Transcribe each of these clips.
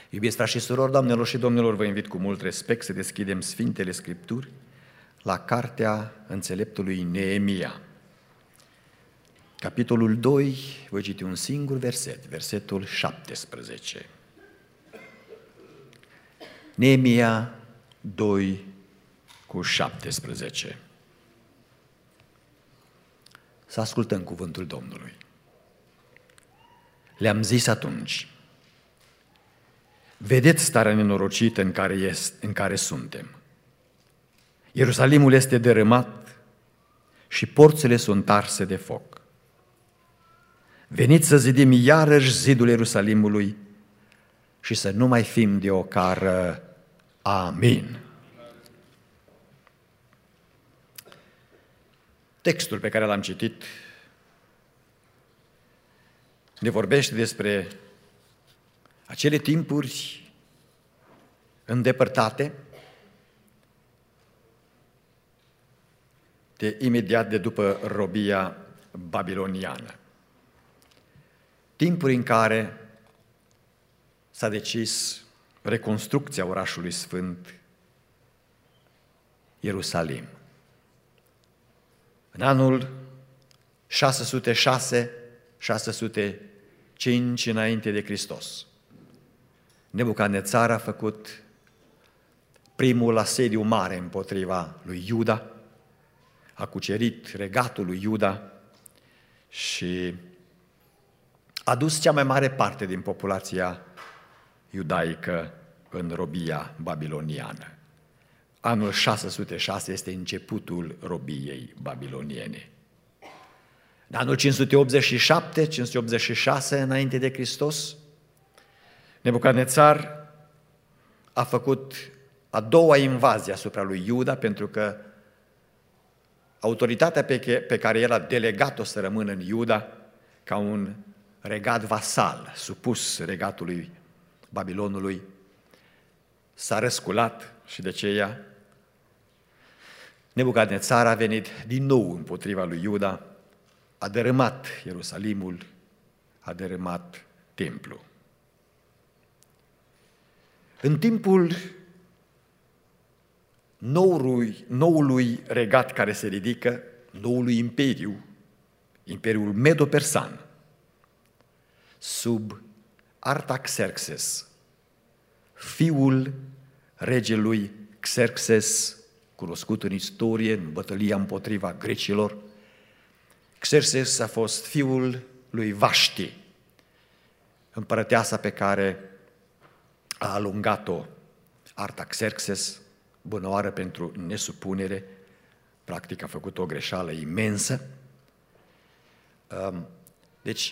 Iubiți frați și surori, doamnelor și domnilor, vă invit cu mult respect să deschidem Sfintele Scripturi la cartea înțeleptului Neemia. Capitolul 2, voi citi un singur verset, versetul 17. Neemia 2 cu 17. Să ascultăm cuvântul Domnului. Le-am zis atunci: vedeți starea nenorocită în care suntem. Ierusalimul este dărâmat și porțile sunt arse de foc. Veniți să zidim iarăși zidul Ierusalimului și să nu mai fim de ocară. Amin. Textul pe care l-am citit ne vorbește despre acele timpuri îndepărtate imediat de după robia babiloniană. Timpuri în care s-a decis reconstrucția orașului sfânt Ierusalim. În anul 605 înainte de Hristos, Nebucadnețar a făcut primul asediu mare împotriva lui Iuda, a cucerit regatul lui Iuda și a dus cea mai mare parte din populația iudaică în robia babiloniană. Anul 606 este începutul robiei babiloniene. În anul 586 înainte de Hristos, Nebucadnețar a făcut a doua invazie asupra lui Iuda, pentru că autoritatea pe care el a delegat-o să rămână în Iuda, ca un regat vasal, supus regatului Babilonului, s-a răsculat și de aceea Nebucadnețar a venit din nou împotriva lui Iuda, a dărâmat Ierusalimul, a dărâmat templul. În timpul noului regat care se ridică, noului imperiu, imperiul Medo-Persan, sub Artaxerxes, fiul regelui Xerxes, cunoscut în istorie, în bătălia împotriva grecilor. Xerxes a fost fiul lui Vaști, împărăteasa pe care a alungat-o Artaxerxes, bunăoară pentru nesupunere, practic a făcut o greșeală imensă. Deci,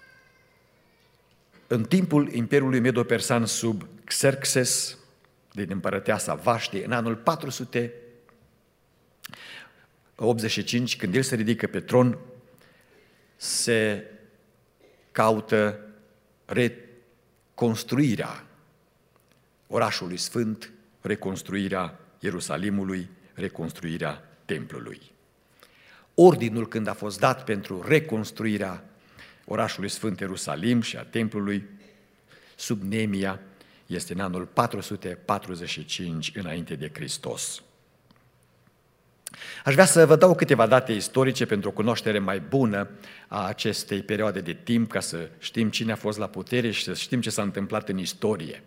în timpul Imperiului Medo-Persan sub Xerxes, din împărăteasa Vaști, în anul 485, când el se ridică pe tron, se caută reconstruirea orașului sfânt, reconstruirea Ierusalimului, reconstruirea templului. Ordinul, când a fost dat pentru reconstruirea orașului sfânt Ierusalim și a templului, sub Neemia, este în anul 445 înainte de Hristos. Aș vrea să vă dau câteva date istorice pentru o cunoaștere mai bună a acestei perioade de timp, ca să știm cine a fost la putere și să știm ce s-a întâmplat în istorie.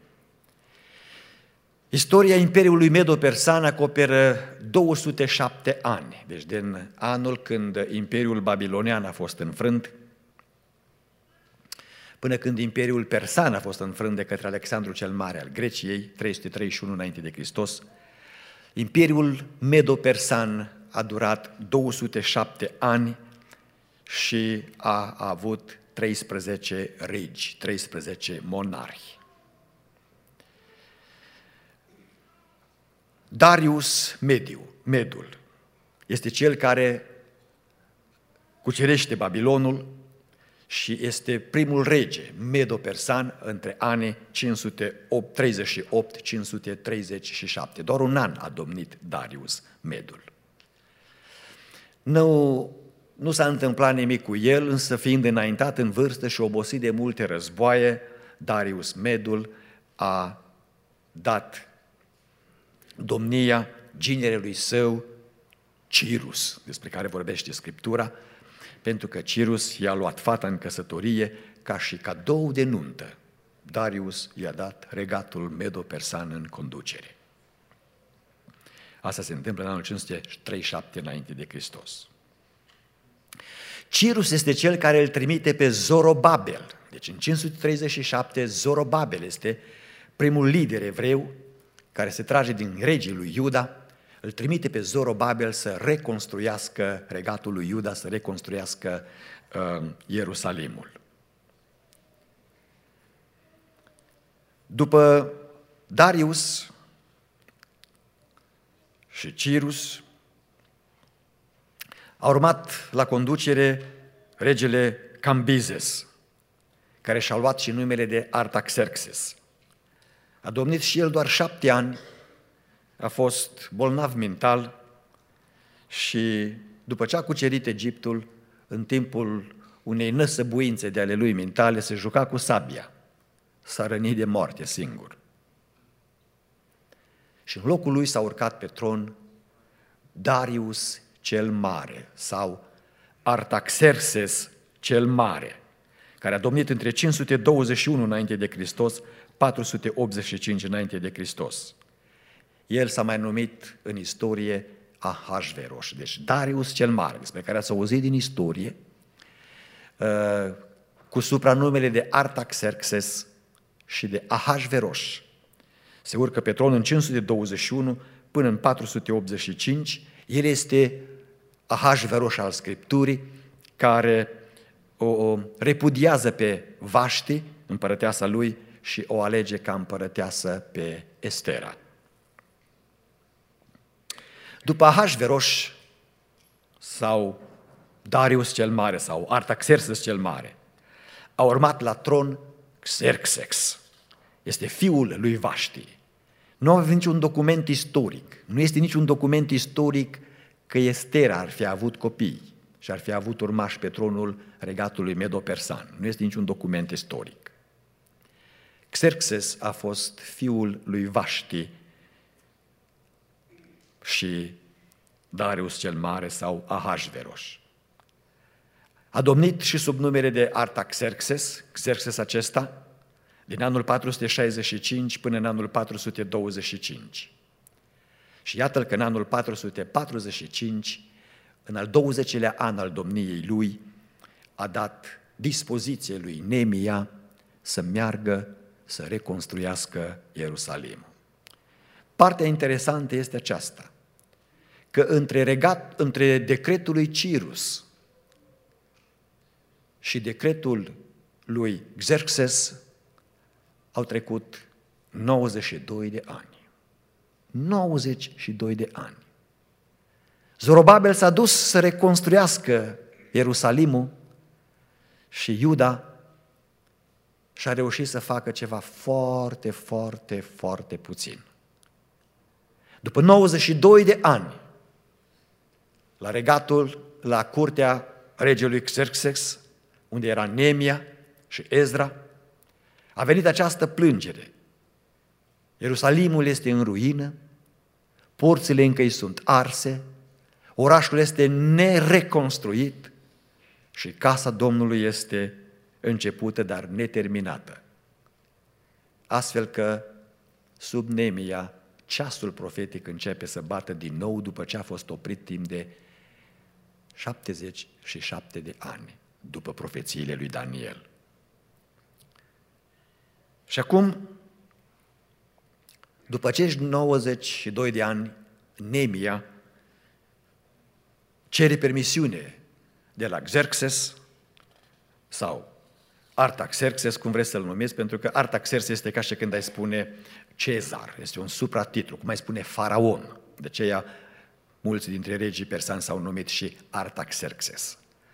Istoria Imperiului Medo-Persan acoperă 207 ani, deci din anul când Imperiul Babilonian a fost înfrânt, până când Imperiul Persan a fost înfrânt de către Alexandru cel Mare al Greciei, 331 înainte de Hristos. Imperiul Medo-Persan a durat 207 ani și a avut 13 regi, 13 monarhi. Darius Medul este cel care cucerește Babilonul și este primul rege Medo-Persan între anii 538-537. Doar un an a domnit Darius Medul. Nu s-a întâmplat nimic cu el, însă fiind înaintat în vârstă și obosit de multe războaie, Darius Medul a dat domnia ginerelui său Cirus, despre care vorbește Scriptura, pentru că Cirus i-a luat fata în căsătorie ca și cadou de nuntă. Darius i-a dat regatul medo-persan în conducere. Asta se întâmplă în anul 537 înainte de Hristos. Cirus este cel care îl trimite pe Zorobabel. Deci în 537 Zorobabel este primul lider evreu care se trage din regii lui Iuda, îl trimite pe Zorobabel să reconstruiască regatul lui Iuda, să reconstruiască Ierusalimul. După Darius și Cirus, a urmat la conducere regele Cambizes, care și-a luat și numele de Artaxerxes. A domnit și el doar 7 ani, a fost bolnav mental și după ce a cucerit Egiptul, în timpul unei năsăbuințe de ale lui mentale, se juca cu sabia, s-a rănit de moarte singur. Și în locul lui s-a urcat pe tron Darius cel Mare sau Artaxerxes cel Mare, care a domnit între 521 înainte de Hristos, 485 înainte de Hristos. El s-a mai numit în istorie Ahasveros, deci Darius cel Mare, despre care ați auzit din istorie, cu supranumele de Artaxerxes și de Ahasveros. Se urcă pe tron în 521 până în 485. El este Ahasveros al Scripturii, care o repudiază pe Vaști, împărăteasa lui, și o alege ca împărăteasă pe Estera. După Ahasveros sau Darius cel Mare sau Artaxerxes cel Mare, a urmat la tron Xerxes. Este fiul lui Vaști. Nu avem niciun document istoric. Nu este niciun document istoric că Estera ar fi avut copii și ar fi avut urmași pe tronul regatului medo-persan. Nu este niciun document istoric. Xerxes a fost fiul lui Vaști și Darius cel Mare sau Ahasveros. A domnit și sub numele de Artaxerxes, Xerxes acesta, din anul 465 până în anul 425. Și iată-l că în anul 445, în al 20-lea an al domniei lui, a dat dispoziție lui Neemia să meargă să reconstruiască Ierusalimul. Partea interesantă este aceasta, că între decretul lui Cirus și decretul lui Xerxes au trecut 92 de ani. 92 de ani. Zorobabel s-a dus să reconstruiască Ierusalimul și Iuda și-a reușit să facă ceva foarte, foarte, foarte puțin. După 92 de ani, la curtea regelui Xerxes, unde era Neemia și Ezra, a venit această plângere. Ierusalimul este în ruină, porțile încă îi sunt arse, orașul este nereconstruit și casa Domnului este începută, dar neterminată. Astfel că, sub Neemia, ceasul profetic începe să bată din nou după ce a fost oprit timp de 77 de ani, după profețiile lui Daniel. Și acum, după acești 92 de ani, Neemia cere permisiune de la Xerxes sau Artaxerxes, cum vreți să-l numiți, pentru că Artaxerxes este ca și când ai spune Cezar, este un supratitlu, cum ai spune Faraon. De aceea mulți dintre regii persani s-au numit și Artaxerxes.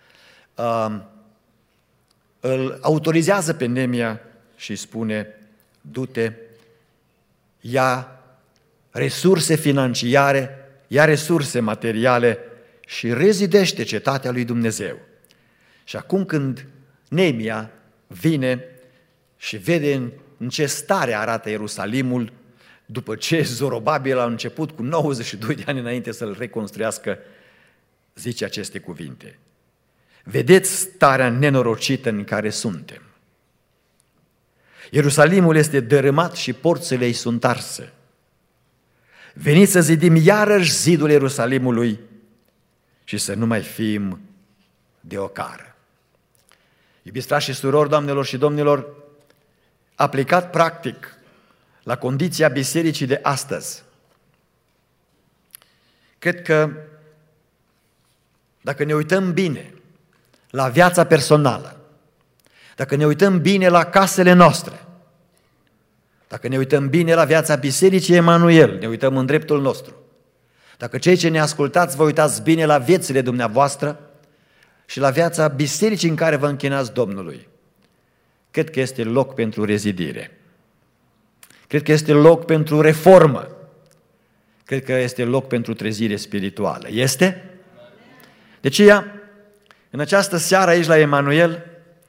Îl autorizează pe Neemia și îi spune: du-te, ia resurse financiare, ia resurse materiale și rezidește cetatea lui Dumnezeu. Și acum când Neemia vine și vede în în ce stare arată Ierusalimul după ce Zorobabil a început cu 92 de ani înainte să-l reconstruiască, zice aceste cuvinte. Vedeți starea nenorocită în care suntem. Ierusalimul este dărâmat și porțile ei sunt arse. Veniți să zidim iarăși zidul Ierusalimului și să nu mai fim de ocară. Iubiți frați și surori, doamnelor și domnilor, aplicat practic la condiția bisericii de astăzi, cred că dacă ne uităm bine la viața personală, dacă ne uităm bine la casele noastre, dacă ne uităm bine la viața Bisericii Emanuel, ne uităm în dreptul nostru, dacă cei ce ne ascultați vă uitați bine la viețile dumneavoastră și la viața bisericii în care vă închinați Domnului, cred că este loc pentru rezidire. Cred că este loc pentru reformă. Cred că este loc pentru trezire spirituală. Este? De aceea, în această seară aici la Emanuel,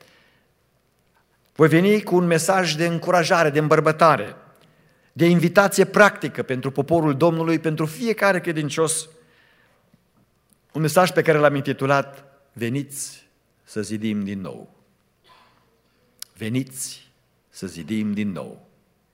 voi veni cu un mesaj de încurajare, de îmbărbătare, de invitație practică pentru poporul Domnului, pentru fiecare credincios, un mesaj pe care l-am intitulat Veniți să zidim din nou. Veniți să zidim din nou.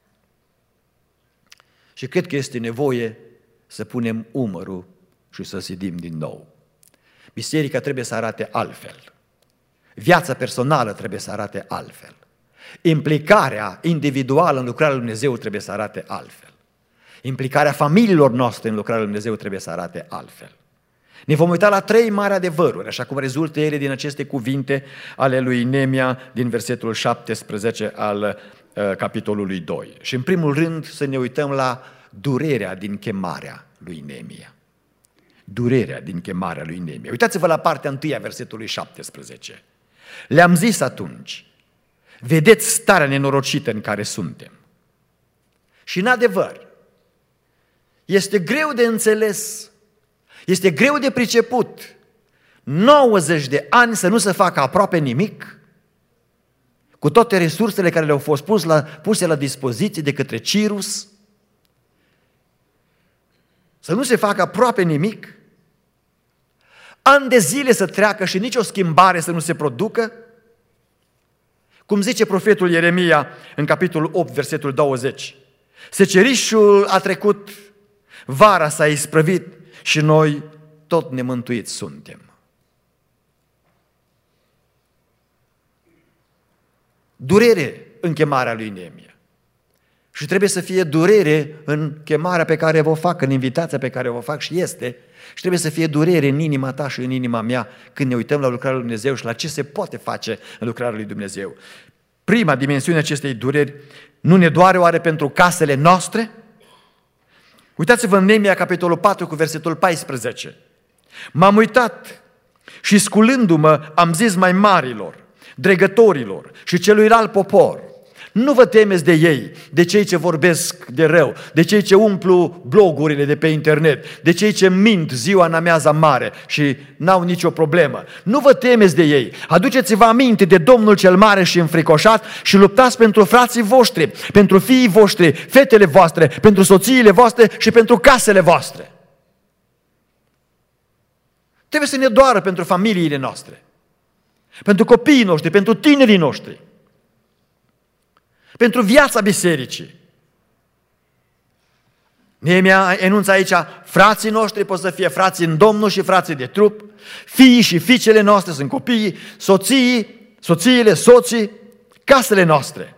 Și cred că este nevoie să punem umărul și să zidim din nou. Biserica trebuie să arate altfel. Viața personală trebuie să arate altfel. Implicarea individuală în lucrarea lui Dumnezeu trebuie să arate altfel. Implicarea familiilor noastre în lucrarea lui Dumnezeu trebuie să arate altfel. Ne vom uita la 3 mari adevăruri, așa cum rezultă ele din aceste cuvinte ale lui Neemia din versetul 17 al capitolului 2. Și în primul rând să ne uităm la durerea din chemarea lui Neemia. Durerea din chemarea lui Neemia. Uitați-vă la partea 1 a versetului 17. Le-am zis atunci, vedeți starea nenorocită în care suntem. Și în adevăr, este greu de înțeles, este greu de priceput 90 de ani să nu se facă aproape nimic, cu toate resursele care le-au fost puse la dispoziție de către Cirus, să nu se facă aproape nimic, ani de zile să treacă și nicio schimbare să nu se producă, cum zice profetul Ieremia în capitolul 8, versetul 20. Secerișul a trecut, vara s-a isprăvit și noi tot nemântuiți suntem. Durere în chemarea lui Neemia. Și trebuie să fie durere în chemarea pe care o fac, în invitația pe care o fac și este. Și trebuie să fie durere în inima ta și în inima mea când ne uităm la lucrarea lui Dumnezeu și la ce se poate face în lucrarea lui Dumnezeu. Prima dimensiune acestei dureri, nu ne doare oare pentru casele noastre? Uitați-vă în Neemia, capitolul 4, cu versetul 14. M-am uitat și sculându-mă am zis mai marilor, dregătorilor și celuilalt popor, nu vă temeți de ei, de cei ce vorbesc de rău, de cei ce umplu blogurile de pe internet, de cei ce mint ziua în amiaza mare și n-au nicio problemă. Nu vă temeți de ei, aduceți-vă aminte de Domnul cel mare și înfricoșat și luptați pentru frații voștri, pentru fiii voștri, fetele voastre, pentru soțiile voastre și pentru casele voastre. Trebuie să ne doară pentru familiile noastre, pentru copiii noștri, pentru tinerii noștri, pentru viața bisericii. Neemia enunță aici, frații noștri pot să fie frații în Domnul și frații de trup, fiii și fiicele noastre sunt copiii, soțiile, soții, casele noastre.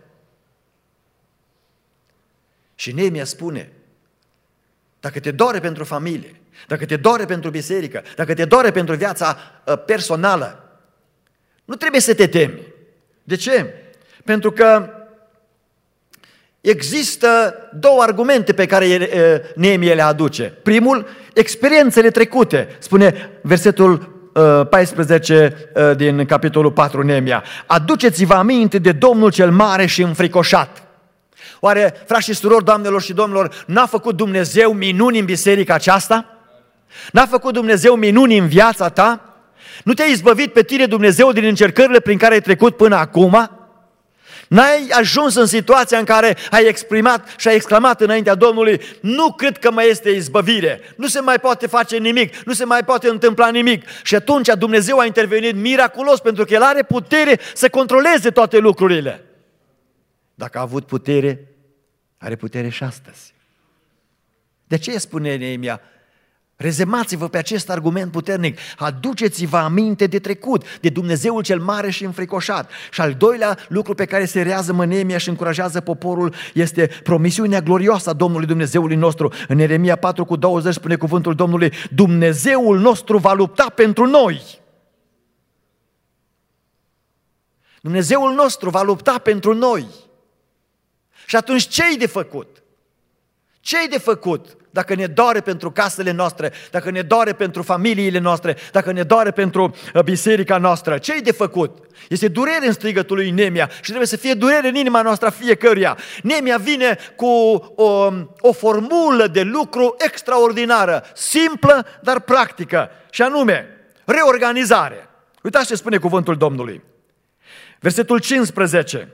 Și Neemia spune, dacă te doare pentru familie, dacă te doare pentru biserică, dacă te doare pentru viața personală, nu trebuie să te temi. De ce? Pentru că există 2 argumente pe care Neemia le aduce. Primul, experiențele trecute, spune versetul 14 din capitolul 4 Neemia. Aduceți-vă aminte de Domnul cel mare și înfricoșat. Oare, frați și surori, doamnelor și domnilor, n-a făcut Dumnezeu minuni în biserica aceasta? N-a făcut Dumnezeu minuni în viața ta? Nu te-a izbăvit pe tine Dumnezeu din încercările prin care ai trecut până acum? N-ai ajuns în situația în care ai exprimat și ai exclamat înaintea Domnului: nu cred că mai este izbăvire, nu se mai poate face nimic, nu se mai poate întâmpla nimic. Și atunci Dumnezeu a intervenit miraculos, pentru că El are putere să controleze toate lucrurile. Dacă a avut putere, are putere și astăzi. De ce spune Neemia? Rezemați-vă pe acest argument puternic, aduceți-vă aminte de trecut, de Dumnezeul cel mare și înfricoșat. Și al doilea lucru pe care se rează Neemia și încurajează poporul este promisiunea glorioasă a Domnului Dumnezeului nostru. În Ieremia 4:20 spune cuvântul Domnului: Dumnezeul nostru va lupta pentru noi. Dumnezeul nostru va lupta pentru noi. Și atunci ce-i de făcut? Ce-i de făcut? Dacă ne doare pentru casele noastre, dacă ne doare pentru familiile noastre, dacă ne doare pentru biserica noastră, ce-i de făcut? Este durere în strigătul lui Neemia și trebuie să fie durere în inima noastră fiecăruia. Neemia vine cu o formulă de lucru extraordinară, simplă, dar practică, și anume reorganizare. Uitați ce spune cuvântul Domnului. Versetul 15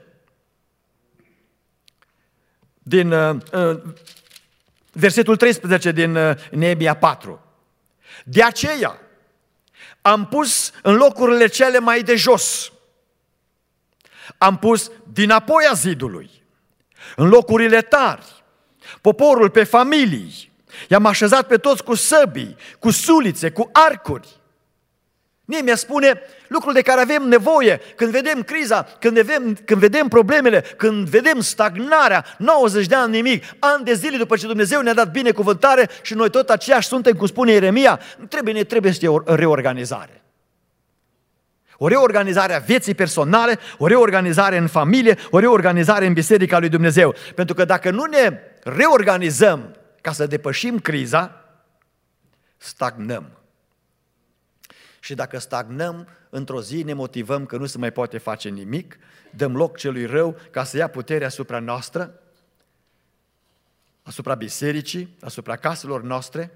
din versetul 13 din Neemia 4. De aceea am pus în locurile cele mai de jos, am pus dinapoi a zidului, în locurile tari, poporul pe familii, i-am așezat pe toți cu săbii, cu sulițe, cu arcuri. Neemia spune lucruri de care avem nevoie când vedem criza, când vedem problemele, când vedem stagnarea, 90 de ani nimic, ani de zile după ce Dumnezeu ne-a dat binecuvântare și noi tot aceiași suntem, cum spune Ieremia, ne trebuie să fie o reorganizare. O reorganizare a vieții personale, o reorganizare în familie, o reorganizare în Biserica lui Dumnezeu. Pentru că dacă nu ne reorganizăm ca să depășim criza, stagnăm. Și dacă stagnăm, într-o zi ne motivăm că nu se mai poate face nimic, dăm loc celui rău ca să ia puterea asupra noastră, asupra bisericii, asupra caselor noastre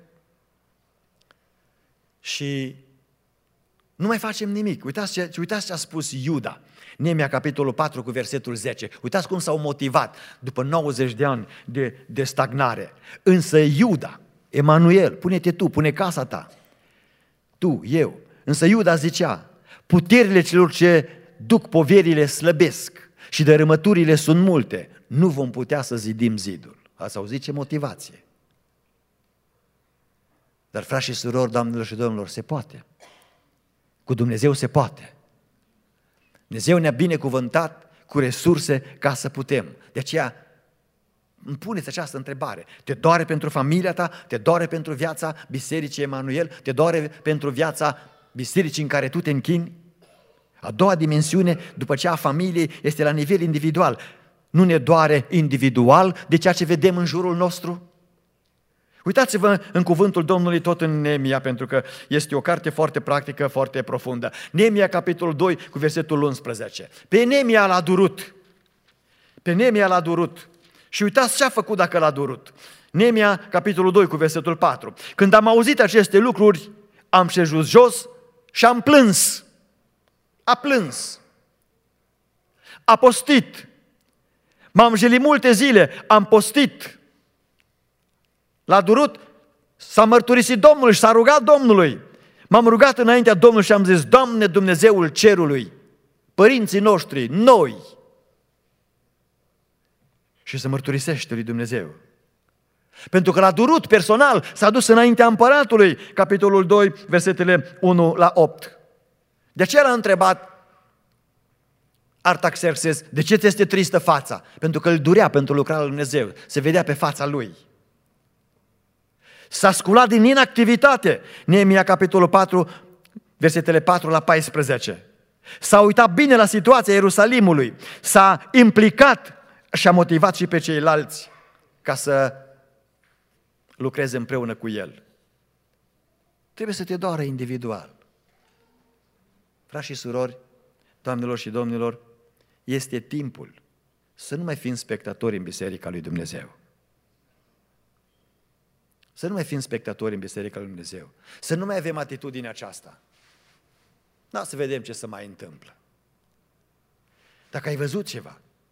și nu mai facem nimic. Uitați ce a spus Iuda, Neemia capitolul 4 cu versetul 10. Uitați cum s-au motivat după 90 de ani de stagnare. Însă Iuda, Emanuel, pune-te tu, pune casa ta, tu, eu. Însă Iuda zicea: puterile celor ce duc poverile slăbesc și dărâmăturile sunt multe, nu vom putea să zidim zidul. Ați auzit ce motivație? Dar, frați și surori, doamnelor și domnilor, se poate. Cu Dumnezeu se poate. Dumnezeu ne-a binecuvântat cu resurse ca să putem. De aceea îmi puneți această întrebare. Te doare pentru familia ta? Te doare pentru viața Bisericii Emanuel? Te doare pentru viața bisericii în care tu te închini? A doua dimensiune, după cea a familiei, este la nivel individual. Nu ne doare individual de ceea ce vedem în jurul nostru? Uitați-vă în cuvântul Domnului tot în Neemia, pentru că este o carte foarte practică, foarte profundă. Neemia, capitolul 2, cu versetul 11. Pe Neemia l-a durut. Pe Neemia l-a durut. Și uitați ce a făcut dacă l-a durut. Neemia, capitolul 2, cu versetul 4. Când am auzit aceste lucruri, am șezut jos și am plâns. A plâns. A postit. M-am jelit multe zile, am postit. L-a durut, s-a mărturisit Domnului și s-a rugat Domnului. M-am rugat înaintea Domnului și am zis: Doamne, Dumnezeul cerului, părinții noștri, noi. Și se mărturisește lui Dumnezeu. Pentru că l-a durut personal, s-a dus înaintea împăratului, capitolul 2, versetele 1 la 8. De aceea l-a întrebat Artaxerxes: de ce ți este tristă fața? Pentru că îl durea pentru lucrarea lui Dumnezeu, se vedea pe fața lui. S-a sculat din inactivitate, Neemia capitolul 4, versetele 4 la 14. S-a uitat bine la situația Ierusalimului, s-a implicat și a motivat și pe ceilalți ca să lucreze împreună cu el. Trebuie să te doară individual. Frați și surori, doamnelor și domnilor, este timpul să nu mai fim spectatori în Biserica lui Dumnezeu. Să nu mai fim spectatori în Biserica lui Dumnezeu. Să nu mai avem atitudinea aceasta. Da, să vedem ce se mai întâmplă. Dacă ai văzut ceva,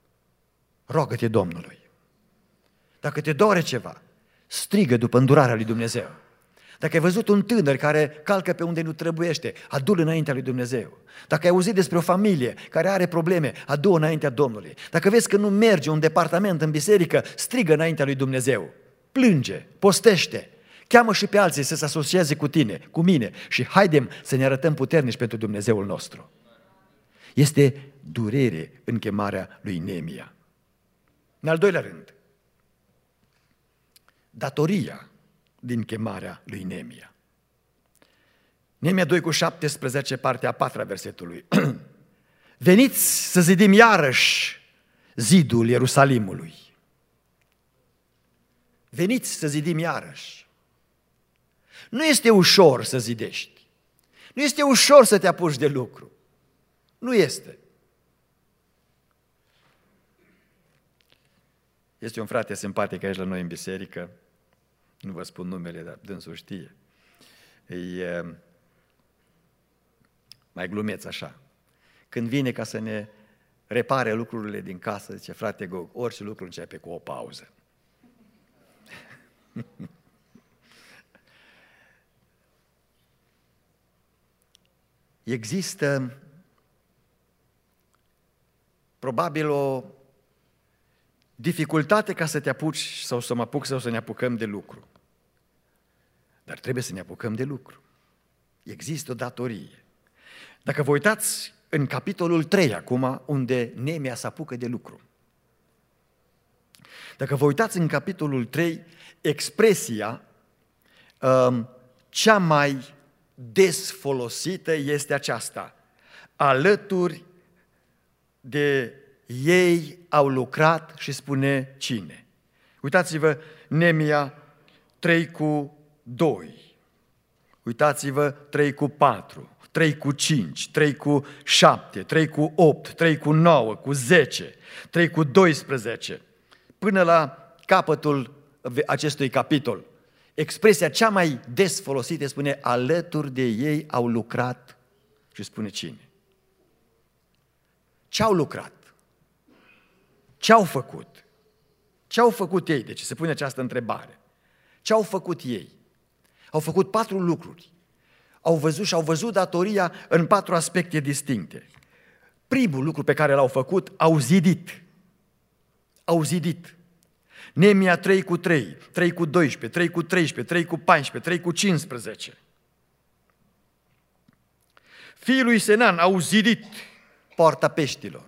Roagă-te Domnului. Dacă te doare ceva, strigă după îndurarea lui Dumnezeu. Dacă ai văzut un tânăr care calcă pe unde nu trebuiește, adu-l înaintea lui Dumnezeu. Dacă ai auzit despre o familie care are probleme, adu-o înaintea Domnului. Dacă vezi că nu merge un departament în biserică, strigă înaintea lui Dumnezeu. Plânge, postește, cheamă și pe alții să se asocieze cu tine, cu mine și haidem să ne arătăm puternici pentru Dumnezeul nostru. Este durere în chemarea lui Neemia. În al doilea rând, datoria din chemarea lui Neemia. Neemia 2:17, partea a 4-a versetului. Veniți să zidim iarăși zidul Ierusalimului. Veniți să zidim iarăși. Nu este ușor să zidești. Nu este ușor să te apuci de lucru. Nu este. Este un frate simpatic aici la noi în biserică, nu vă spun numele, dar dânsul știe. E mai glumeț așa. Când vine ca să ne repare lucrurile din casă, zice, frate Gog, orice lucru începe cu o pauză. Există probabil o dificultate ca să te apuci sau să mă apuc sau să ne apucăm de lucru. Dar trebuie să ne apucăm de lucru. Există o datorie. Dacă vă uitați în capitolul 3 acum, unde Neemia se apucă de lucru. Dacă vă uitați în capitolul 3, expresia cea mai des folosită este aceasta. Alături de ei au lucrat și spune cine. Uitați-vă Neemia 3:2. Uitați-vă 3:4, 3:5, 3:7, 3:8, 3:9, 10, 3:12. Până la capătul acestui capitol. Expresia cea mai des folosită spune alături de ei au lucrat și spune cine. Ce-au lucrat? Ce-au făcut? Ce-au făcut ei? Deci se pune această întrebare. Ce-au făcut ei? Au făcut 4 lucruri. Au văzut și au văzut datoria în 4 aspecte distincte. Primul lucru pe care l-au făcut, au zidit. Au zidit. Neemia 3:3, 3:12, 3:13, 3:14, 3:15. Fiii lui Senan au zidit poarta peștilor.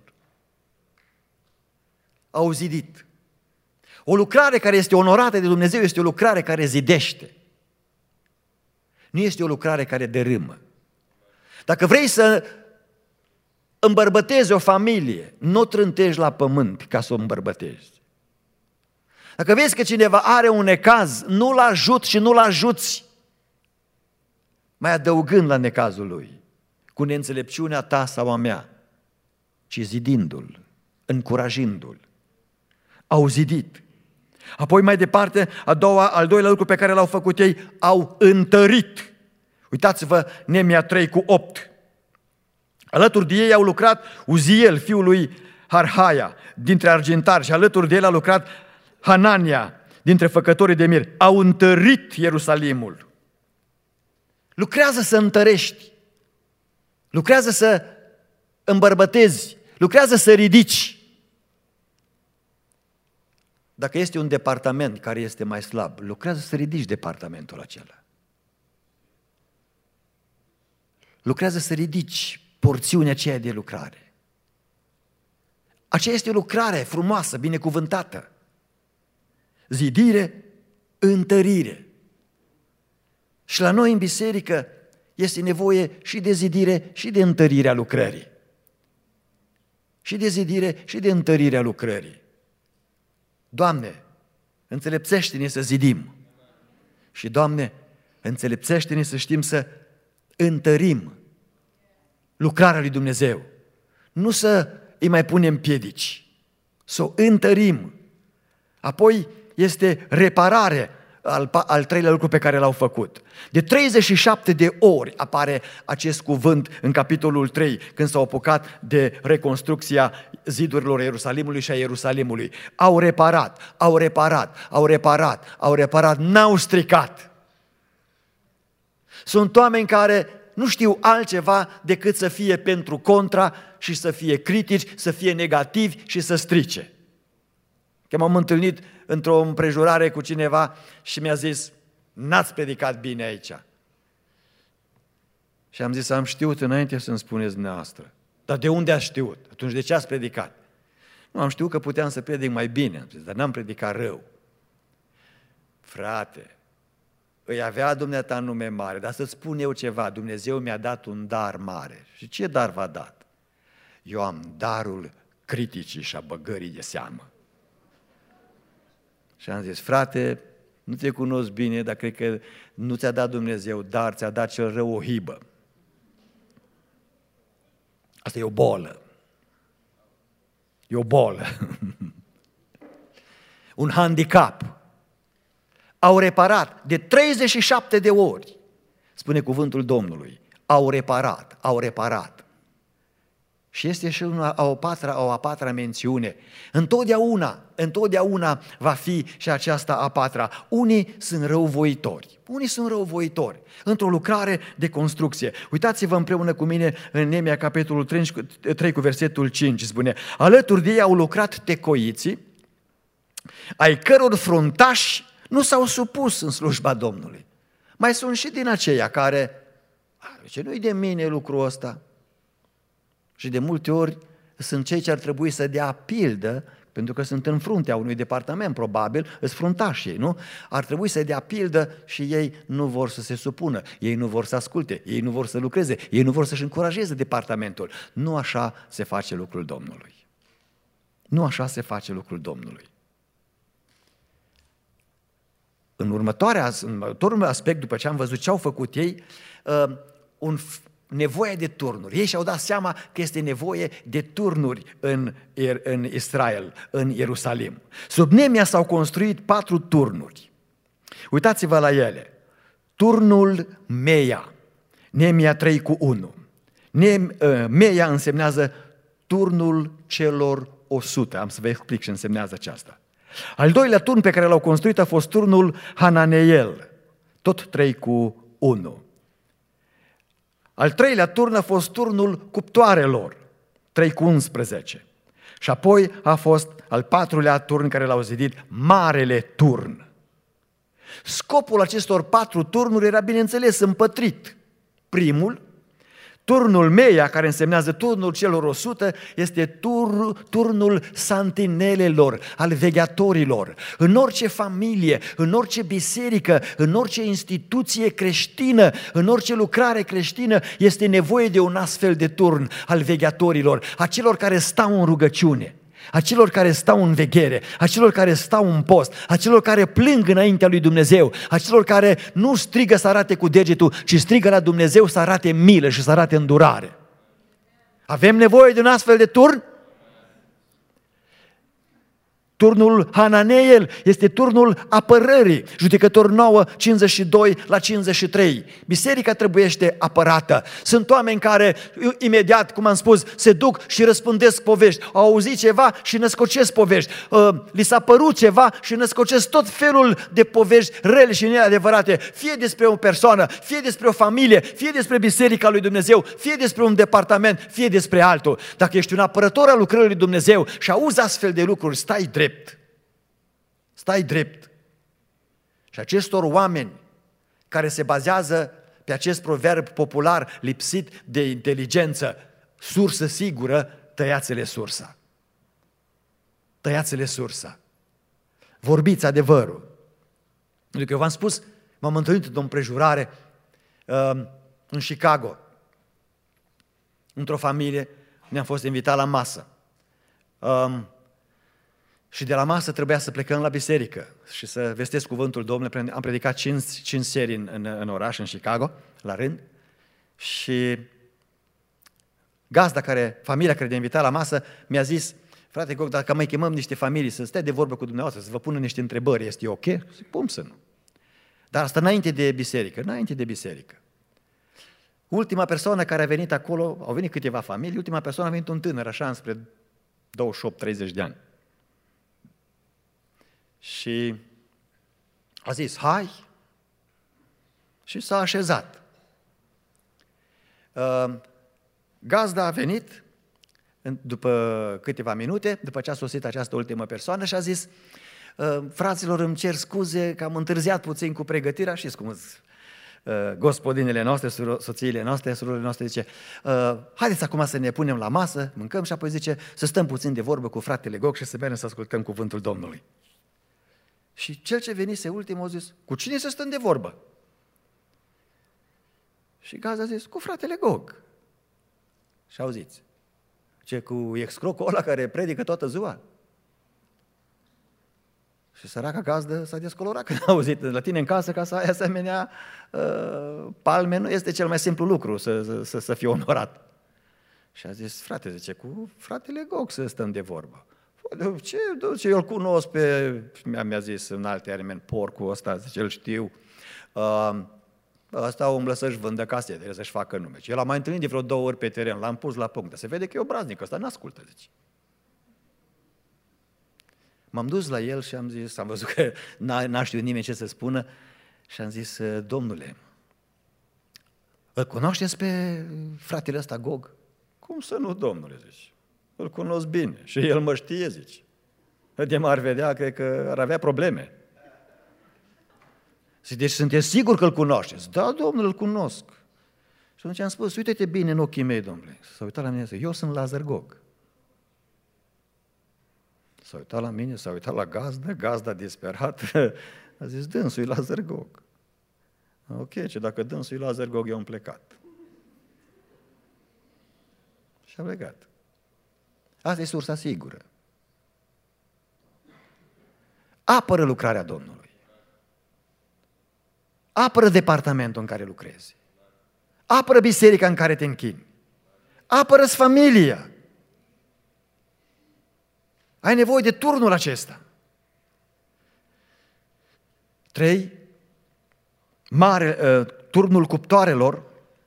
Au zidit. O lucrare care este onorată de Dumnezeu este o lucrare care zidește. Nu este o lucrare care dărâmă. Dacă vrei să îmbărbătezi o familie, nu o trântești la pământ ca să o îmbărbătezi. Dacă vezi că cineva are un necaz, nu-l ajuți și nu-l ajuți, mai adăugând la necazul lui, cu neînțelepciunea ta sau a mea, ci zidindu-l, încurajându-l. Au zidit. Apoi mai departe, al doilea lucru pe care l-au făcut ei, au întărit. Uitați-vă Neemia 3:8. Alături de ei au lucrat Uziel, fiul lui Harhaia, dintre argintari, și alături de el a lucrat Hanania, dintre făcătorii de mir. Au întărit Ierusalimul. Lucrează să întărești. Lucrează să îmbărbătezi. Lucrează să ridici. Dacă este un departament care este mai slab, lucrează să ridici departamentul acela. Lucrează să ridici porțiunea aceea de lucrare. Aceea este o lucrare frumoasă, binecuvântată. Zidire, întărire. Și la noi în biserică este nevoie și de zidire și de întărire a lucrării. Și de zidire și de întărire a lucrării. Doamne, înțelepțește-ne să zidim. Și, Doamne, înțelepțește-ne să știm să întărim lucrarea lui Dumnezeu. Nu să îi mai punem piedici, să o întărim. Apoi este reparare al treilea lucru pe care l-au făcut. De 37 de ori apare acest cuvânt în capitolul 3, când s-au apucat de reconstrucția zidurilor Ierusalimului și a Ierusalimului. Au reparat, n-au stricat. Sunt oameni care nu știu altceva decât să fie pentru contra și să fie critici, să fie negativi și să strice. Că m-am întâlnit într-o împrejurare cu cineva și mi-a zis: n-ați predicat bine aici. Și am zis: am știut înainte să-mi spuneți dumneavoastră. Dar de unde ați știut? Atunci de ce ați predicat? Nu, am știut că puteam să predic mai bine, am zis, dar n-am predicat rău. Frate, îi avea dumneata nume mare, dar să-ți spun eu ceva, Dumnezeu mi-a dat un dar mare. Și ce dar v-a dat? Eu am darul criticii și a băgării de seamă. Și am zis: frate, nu te cunosc bine, dar cred că nu ți-a dat Dumnezeu dar, ți-a dat cel rău o hibă. Asta e o bolă. E o bolă. Un handicap. Au reparat de 37 de ori, spune cuvântul Domnului. Au reparat. Și este și a patra mențiune. Întotdeauna va fi și aceasta a patra. Unii sunt răuvoitori într-o lucrare de construcție. Uitați-vă împreună cu mine în Neemia capitolul 3 cu versetul 5, spune: alături de ei au lucrat tecoiții, ai căror fruntași nu s-au supus în slujba Domnului. Mai sunt și din aceia care, ce nu-i de mine lucrul ăsta? Și de multe ori sunt cei ce ar trebui să dea pildă, pentru că sunt în fruntea unui departament, probabil, îs fruntașii, nu? Ar trebui să dea pildă și ei nu vor să se supună, ei nu vor să asculte, ei nu vor să lucreze, ei nu vor să-și încurajeze departamentul. Nu așa se face lucrul Domnului. Nu așa se face lucrul Domnului. În următorul aspect, după ce am văzut ce au făcut ei, nevoie de turnuri. Ei și-au dat seama că este nevoie de turnuri în Israel, în Ierusalim. Sub Neemia s-au construit 4 turnuri. Uitați-vă la ele. Turnul Meia, Neemia 3:1. Meia însemnează turnul celor 100. Am să vă explic ce însemnează aceasta. Al doilea turn pe care l-au construit a fost turnul Hananeel, tot 3:1. Al treilea turn a fost turnul cuptoarelor, 3:11. Și apoi a fost al 4-lea turn care l-au zidit, Marele Turn. Scopul acestor 4 turnuri era, bineînțeles, împătrit. Primul, turnul Meia, care însemnează turnul celor 100, este turnul santinelelor, al vegheatorilor. În orice familie, în orice biserică, în orice instituție creștină, în orice lucrare creștină, este nevoie de un astfel de turn al vegheatorilor, a celor care stau în rugăciune, a celor care stau în veghere, a celor care stau în post, a celor care plâng înaintea lui Dumnezeu, a celor care nu strigă să arate cu degetul, ci strigă la Dumnezeu să arate milă și să arate îndurare. Avem nevoie de un astfel de turn? Turnul Hananeel este turnul apărării, Judecători 9, 52-53. Biserica trebuiește apărată. Sunt oameni care imediat, cum am spus, se duc și răspândesc povești. Au auzit ceva și născocesc povești. Li s-a părut ceva și născocesc tot felul de povești rele și neadevărate, fie despre o persoană, fie despre o familie, fie despre biserica lui Dumnezeu, fie despre un departament, fie despre altul. Dacă ești un apărător al lucrării lui Dumnezeu și auzi astfel de lucruri, stai drept. Stai drept. Și acestor oameni care se bazează pe acest proverb popular lipsit de inteligență, sursă sigură, tăiați-le sursa. Tăiați-le sursa. Vorbiți adevărul. Pentru că eu v-am spus, m-am întâlnit într-o împrejurare în Chicago, într-o familie, ne-am fost invitat la masă. Și de la masă trebuia să plecăm la biserică și să vestesc cuvântul Domnului. Am predicat 5 serii în oraș, în Chicago, la rând. Și familia care ne-a invitat la masă, mi-a zis: frate Goc, dacă mai chemăm niște familii să stea de vorbă cu dumneavoastră, să vă pună niște întrebări, este ok? Zic: cum să nu? Dar asta înainte de biserică. Ultima persoană care a venit acolo, au venit câteva familii, ultima persoană a venit un tânăr, așa, înspre 28-30 de ani. Și a zis, hai, și s-a așezat. Gazda a venit după câteva minute, după ce a sosit această ultimă persoană și a zis, fraților, îmi cer scuze că am întârziat puțin cu pregătirea, știți cum gospodinele noastre, soțiile noastre, surorile noastre, zice, haideți acum să ne punem la masă, mâncăm și apoi zice, să stăm puțin de vorbă cu fratele Gog și să mergem să ascultăm cuvântul Domnului. Și cel ce venise ultim a zis, cu cine să stăm de vorbă? Și Gazda a zis, cu fratele Gog. Și auziți, ce cu excrocul ăla care predică toată ziua? Și săraca gazdă s-a descolorat când a auzit, la tine în casă, ca să ai asemenea palme, nu este cel mai simplu lucru să fie onorat. Și a zis, frate, zice, cu fratele Gog să stăm de vorbă. Ce, eu îl cunosc pe, mi-a zis în alte termeni, porcul ăsta, zice, îl știu, ăsta umblă să-și vândă casetele, să-și facă nume. Și el a mai întâlnit de vreo 2 ori pe teren, l-am pus la punct, se vede că e obraznic, ăsta n-ascultă, zice. M-am dus la el și am zis, am văzut că n-a știut nimeni ce să spună și am zis, domnule, îl cunoașteți pe fratele ăsta Gog? Cum să nu, domnule, zice, îl cunosc bine și el mă știe, zice. De m-ar vedea, cred că ar avea probleme. Zice, deci sunteți sigur că îl cunoașteți? Da, domnule, îl cunosc. Și atunci am spus, uite-te bine în ochii mei, domnule. S-a uitat la mine și zice, eu sunt Lazar Gog. S-a uitat la mine, s-a uitat la gazda disperat, a zis, dânsul e Lazar Gog. Ok, ce dacă dânsul e Lazar Gog, eu am plecat. Și a plecat. Asta e sursa sigură. Apără lucrarea Domnului. Apără departamentul în care lucrezi. Apără biserica în care te închini. Apără-ți familia. Ai nevoie de turnul acesta. 3. Turnul cuptoarelor,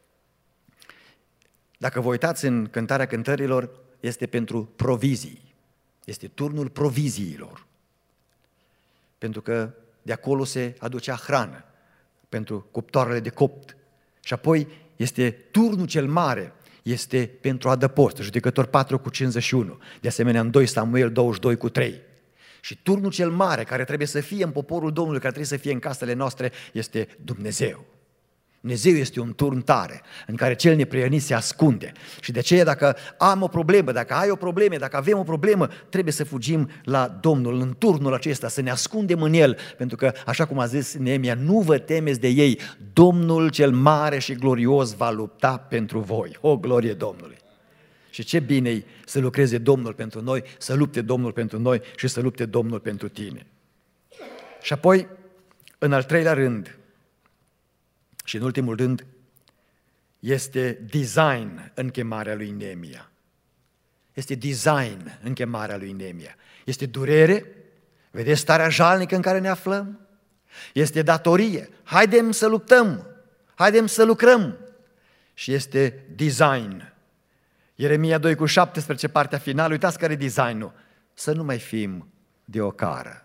dacă vă uitați în Cântarea Cântărilor, este pentru provizii. Este turnul proviziilor. Pentru că de acolo se aducea hrană pentru cuptoarele de copt. Și apoi este turnul cel mare, este pentru adăpost, Judecători 4:51, de asemenea în 2 Samuel 22:3. Și turnul cel mare care trebuie să fie în poporul Domnului, care trebuie să fie în casele noastre, este Dumnezeu. Dumnezeu este un turn tare, în care cel neprihănit se ascunde. Și de aceea dacă am o problemă, dacă ai o problemă, dacă avem o problemă, trebuie să fugim la Domnul, în turnul acesta, să ne ascundem în El, pentru că, așa cum a zis Neemia, nu vă temeți de ei, Domnul cel mare și glorios va lupta pentru voi. O glorie Domnului! Și ce bine-i să lucreze Domnul pentru noi, să lupte Domnul pentru noi și să lupte Domnul pentru tine. Și apoi, în al 3-lea rând, și în ultimul rând, este design în chemarea lui Neemia. Este design în chemarea lui Neemia. Este durere, vedeți starea jalnică în care ne aflăm? Este datorie, haidem să luptăm, haidem să lucrăm. Și este design. Ieremia 2:17, partea finală, uitați care e designul. Să nu mai fim de ocară.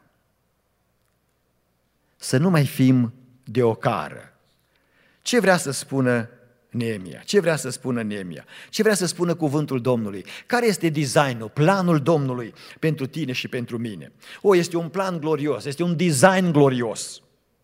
Să nu mai fim de ocară. Ce vrea să spună Neemia? Ce vrea să spună Neemia? Ce vrea să spună cuvântul Domnului? Care este designul, planul Domnului pentru tine și pentru mine? Este un plan glorios, este un design glorios.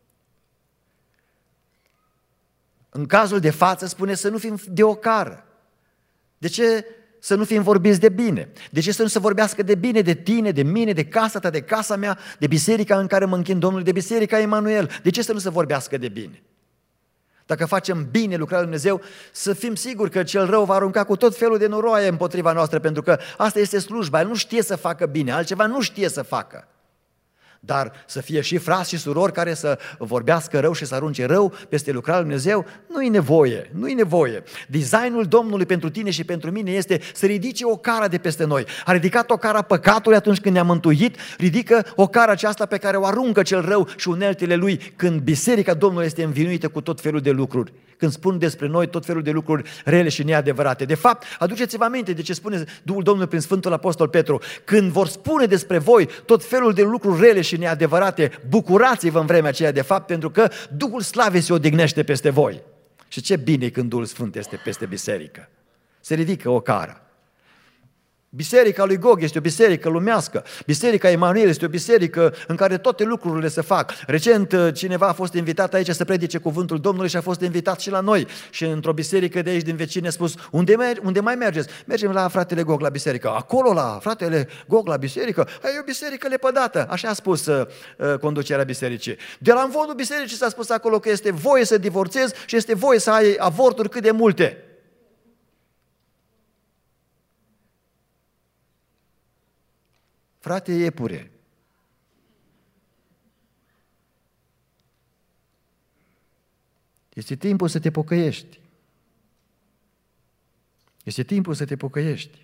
În cazul de față spune să nu fim de ocară. De ce să nu fim vorbiți de bine? De ce să nu se vorbească de bine de tine, de mine, de casa ta, de casa mea, de biserica în care mă închin Domnului, de biserica Emanuel? De ce să nu se vorbească de bine? Dacă facem bine lucrarea lui Dumnezeu, să fim siguri că cel rău va arunca cu tot felul de noroaie împotriva noastră, pentru că asta este slujba, el nu știe să facă bine, altceva nu știe să facă. Dar să fie și frați și surori care să vorbească rău și să arunce rău peste lucrarea lui Dumnezeu, nu-i nevoie, nu-i nevoie. Designul Domnului pentru tine și pentru mine este să ridice o cara de peste noi. A ridicat o cara păcatului atunci când ne-a mântuit, ridică o cara aceasta pe care o aruncă cel rău și uneltele lui când biserica Domnului este învinuită cu tot felul de lucruri. Când spun despre noi tot felul de lucruri rele și neadevărate. De fapt, aduceți-vă aminte de ce spune Duhul Domnului prin Sfântul Apostol Petru. Când vor spune despre voi tot felul de lucruri rele și neadevărate, bucurați-vă în vremea aceea de fapt, pentru că Duhul Slavei se odihnește peste voi. Și ce bine e când Duhul Sfânt este peste biserică. Se ridică o cară. Biserica lui Gog este o biserică lumească. Biserica Emanuel este o biserică în care toate lucrurile se fac. Recent cineva a fost invitat aici să predice cuvântul Domnului și a fost invitat și la noi. Și într-o biserică de aici din vecine a spus: unde mai mergeți? Mergem la fratele Gog la biserică. Acolo la fratele Gog la biserică? E o biserică lepădată. Așa a spus conducerea bisericii. De la învodul bisericii s-a spus acolo că este voie să divorțezi și este voie să ai avorturi cât de multe. Frate iepure, este timpul să te pocăiești. Este timpul să te pocăiești.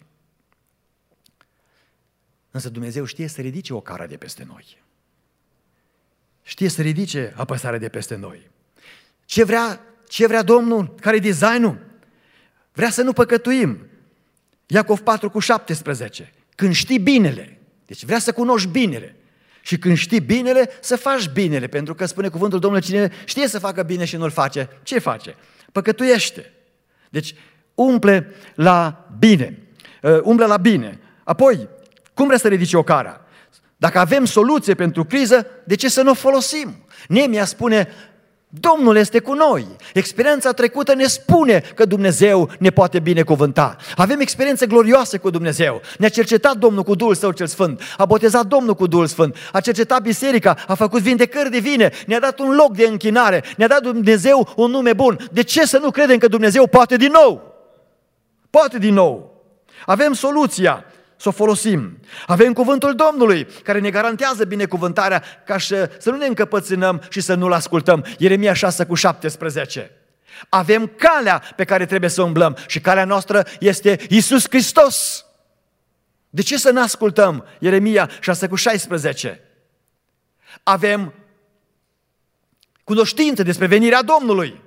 Însă Dumnezeu știe să ridice o cară de peste noi. Știe să ridice apăsarea de peste noi. Ce vrea Domnul? Care-i designul? Vrea să nu păcătuim. Iacov 4:17. Când știi binele, deci vrea să cunoști binele. Și când știi binele, să faci binele. Pentru că spune cuvântul Domnului, cine știe să facă bine și nu-l face, ce face? Păcătuiește. Deci umple la bine. Umblă la bine. Apoi, cum vrea să ridice o cara? Dacă avem soluție pentru criză, de ce să nu o folosim? Neemia spune: Domnul este cu noi. Experiența trecută ne spune că Dumnezeu ne poate binecuvânta. Avem experiențe glorioase cu Dumnezeu. Ne-a cercetat Domnul cu Duhul Său cel Sfânt. A botezat Domnul cu Duhul Sfânt. A cercetat biserica, a făcut vindecări divine. Ne-a dat un loc de închinare. Ne-a dat Dumnezeu un nume bun. De ce să nu credem că Dumnezeu poate din nou? Poate din nou. Avem soluția. Să o folosim. Avem cuvântul Domnului care ne garantează binecuvântarea ca să nu ne încăpățânăm și să nu-l ascultăm. Ieremia 6:17. Avem calea pe care trebuie să umblăm și calea noastră este Iisus Hristos. De ce să ne ascultăm? Ieremia 6:16. Avem cunoștință despre venirea Domnului.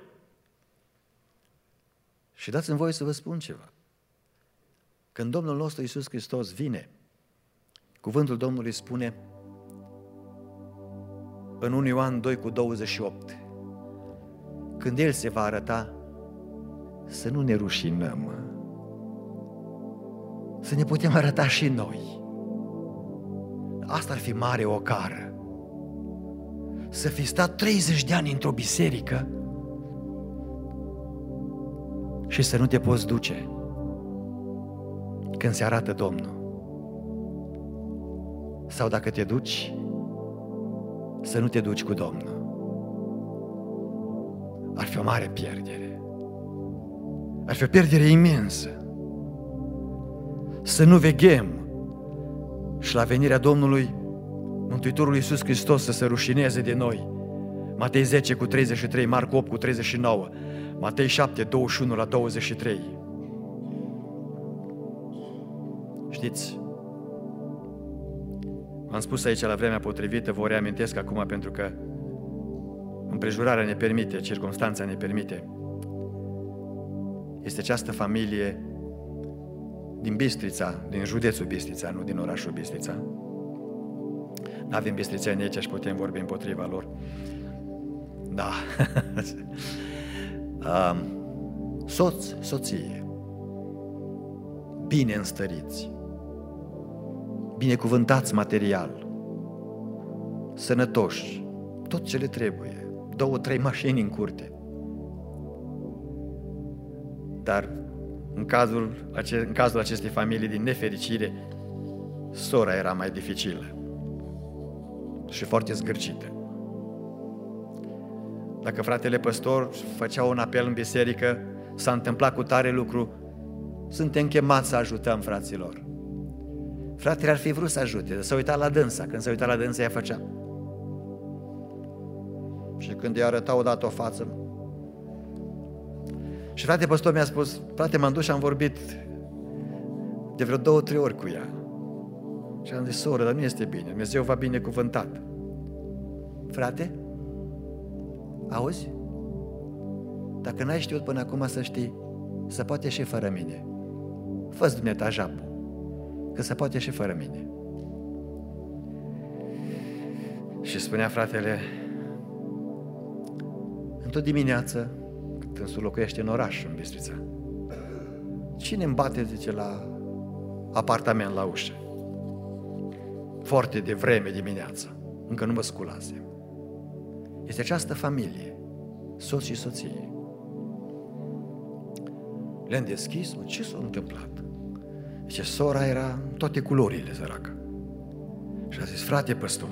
Și dați-mi voie să vă spun ceva. Când Domnul nostru Iisus Hristos vine, cuvântul Domnului spune în 1 Ioan 2:28, când El se va arăta, să nu ne rușinăm, să ne putem arăta și noi. Asta ar fi mare ocară. Să fi stat 30 de ani într-o biserică și să nu te poți duce când se arată Domnul. Sau dacă te duci, să nu te duci cu Domnul. Ar fi o mare pierdere. Ar fi o pierdere imensă. Să nu veghem și la venirea Domnului, Mântuitorul Iisus Hristos să se rușineze de noi. Matei 10:33, Marcu 8:39, Matei 7:21-23. Știți, am spus aici la vremea potrivită, vă reamintesc acum pentru că împrejurarea ne permite, circumstanța ne permite. Este această familie din Bistrița, din județul Bistrița, nu din orașul Bistrița. N-avem bistrițeni aici și putem vorbi împotriva lor. Da. Soț, soție, bine înstăriți, binecuvântați material, sănătoși, tot ce le trebuie, 2-3 mașini în curte. Dar în cazul acestei familii, din nefericire, sora era mai dificilă și foarte zgârcită. Dacă fratele păstor făcea un apel în biserică, s-a întâmplat cu tare lucru, suntem chemați să ajutăm, fraților. Fratele ar fi vrut să ajute, s-a uitat la dânsa, când s-a uitat la dânsa, ea făcea. Și când i-a arătat odată o față, și frate păstor mi-a spus, frate, m-am dus și am vorbit de vreo 2-3 ori cu ea. Și am zis, soră, dar nu este bine, Dumnezeu va binecuvântat. Frate, auzi? Dacă n-ai știut până acum să știi, se poate și fără mine. Fă-ți dumneata japul, că se poate și fără mine. Și spunea fratele, într-o dimineață, când însul locuiește în oraș, în Bistrița, cine îmi bate, zice, la apartament, la ușă? Foarte devreme dimineața, încă nu mă sculasem. Este această familie, soț și soție. Le-am deschis, ce s-a întâmplat? Zice, sora era în toate culorile, săracă. Și a zis, frate păstor,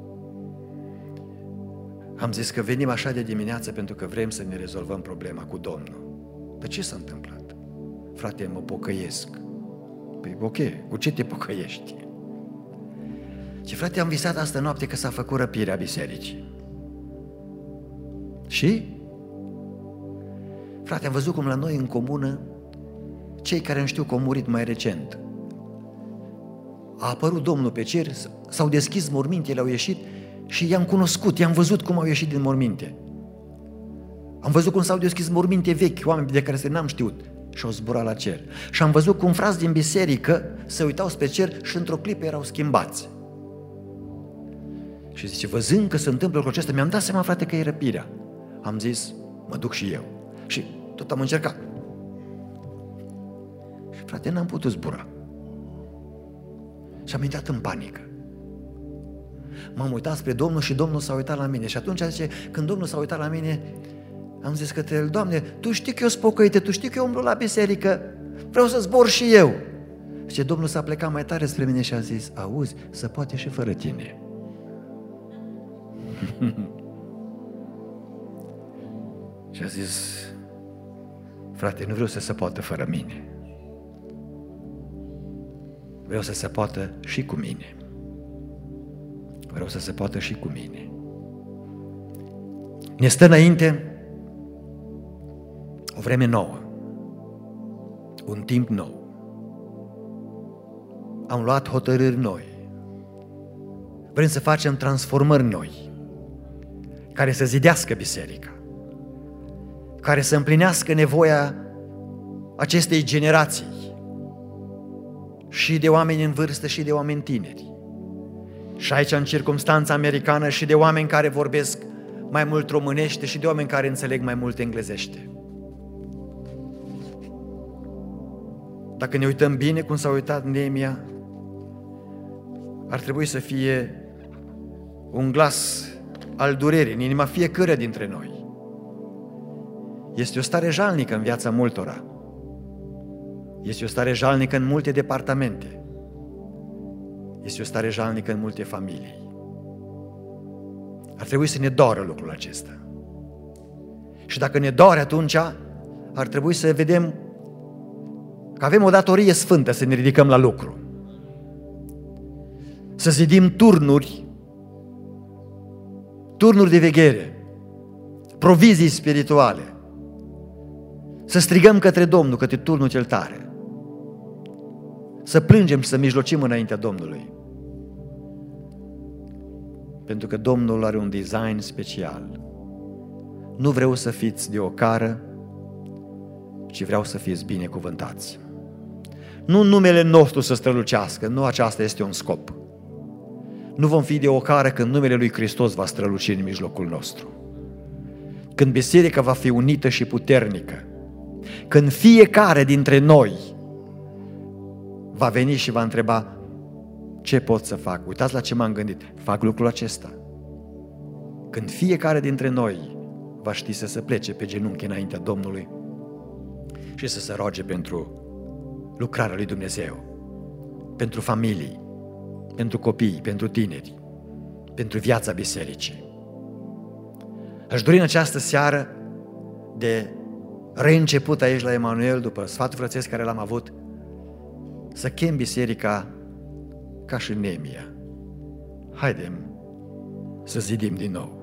am zis că venim așa de dimineață pentru că vrem să ne rezolvăm problema cu Domnul. Dar ce s-a întâmplat? Frate, mă pocăiesc. Păi ok, cu ce te pocăiești? Și frate, am visat astă noapte că s-a făcut răpirea bisericii. Și? Frate, am văzut cum la noi în comună, cei care nu știu că au murit mai recent, a apărut Domnul pe cer, s-au deschis mormintele, au ieșit și i-am cunoscut, i-am văzut cum au ieșit din morminte. Am văzut cum s-au deschis morminte vechi, oameni de care n-am știut și au zburat la cer. Și am văzut cum frați din biserică se uitau spre cer și într-o clipă erau schimbați. Și zice, văzând că se întâmplă lucrul acesta, mi-am dat seama, frate, că e răpirea. Am zis, mă duc și eu. Și tot am încercat. Și frate, n-am putut zbura. Și am intrat în panică. M-am uitat spre Domnul și Domnul s-a uitat la mine. Și atunci, zice, când Domnul s-a uitat la mine, am zis către el, Doamne, Tu știi că eu sunt pocăite, Tu știi că eu umblu la biserică, vreau să zbor și eu. Și Domnul s-a plecat mai tare spre mine și a zis, auzi, se poate și fără tine. Și a zis, frate, nu vreau să se poată fără mine. Vreau să se poată și cu mine. Vreau să se poată și cu mine. Ne stă înainte o vreme nouă, un timp nou. Am luat hotărâri noi. Vrem să facem transformări noi, care să zidească biserica, care să împlinească nevoia acestei generații, și de oameni în vârstă și de oameni tineri. Și aici, în circumstanța americană, și de oameni care vorbesc mai mult românește și de oameni care înțeleg mai mult englezește. Dacă ne uităm bine cum s-a uitat Neemia, ar trebui să fie un glas al durerii în inima fiecăruia dintre noi. Este o stare jalnică în viața multora. Este o stare jalnică în multe departamente. Este o stare jalnică în multe familii. Ar trebui să ne doară lucrul acesta. Și dacă ne doare, atunci ar trebui să vedem că avem o datorie sfântă să ne ridicăm la lucru. Să zidim turnuri de veghere, provizii spirituale. Să strigăm către Domnul, către turnul cel tare. Să plângem și să mijlocim înaintea Domnului. Pentru că Domnul are un design special. Nu vreau să fiți de ocară, ci vreau să fiți binecuvântați. Nu numele nostru să strălucească, nu aceasta este un scop. Nu vom fi de ocară când numele lui Hristos va străluci în mijlocul nostru. Când biserica va fi unită și puternică. Când fiecare dintre noi va veni și va întreba, ce pot să fac? Uitați la ce m-am gândit. Fac lucrul acesta. Când fiecare dintre noi va ști să se plece pe genunchi înaintea Domnului și să se roage pentru lucrarea lui Dumnezeu, pentru familii, pentru copii, pentru tineri, pentru viața bisericii. Aș dori în această seară de reînceput aici la Emanuel, după sfatul frățesc care l-am avut, să chem biserica ca și Neemia. Haidem să zidim din nou.